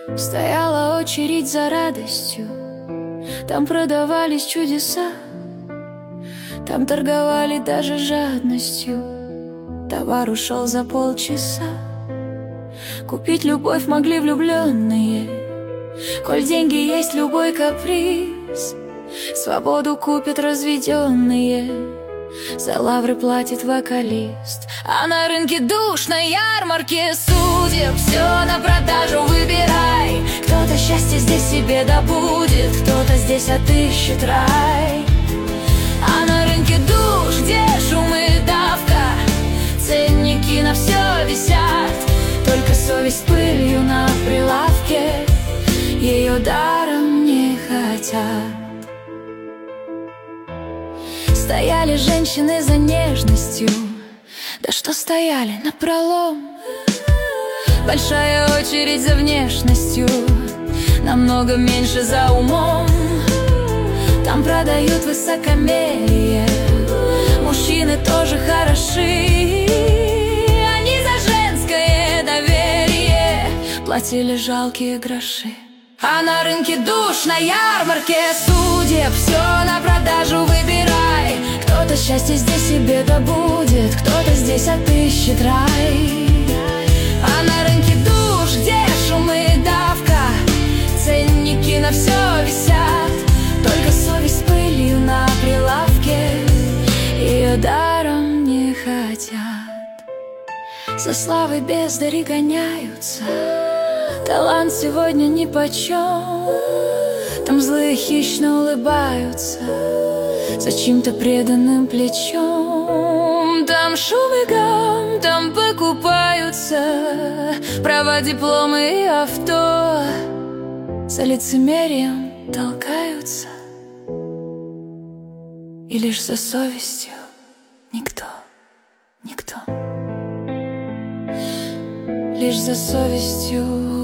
Стояла очередь за радостью, там продавались чудеса, там торговали даже жадностью. Товар ушел за полчаса. Купить любовь могли влюбленные, коль деньги есть любой каприз. Свободу купят разведенные, за лавры платит вокалист. А на рынке душ, на ярмарке судеб все на продажу выбирай. Кто-то счастье здесь себе добудет, кто-то здесь отыщет рай. А на рынке душ, где шум и давка, ценники на все висят, только совесть пылью на прилавке, ее даром не хотят. Стояли женщины за нежностью, да что стояли напролом. Большая очередь за внешностью, намного меньше за умом. Там продают высокомерие, мужчины тоже хороши. Они за женское доверие платили жалкие гроши. А на рынке душ, на ярмарке судеб все на продажу выбирай. Кто-то счастье здесь себе добудет, кто-то здесь отыщет рай. А на рынке душ, где шум и давка, ценники на все висят, только совесть пылью на прилавке, ее даром не хотят. За славой бездари гоняются, талант сегодня нипочем. Там злые хищно улыбаются за чьим-то преданным плечом. Там шум и гам, там покупаются права, дипломы и авто, за лицемерием толкаются, и лишь за совестью никто. Лишь за совестью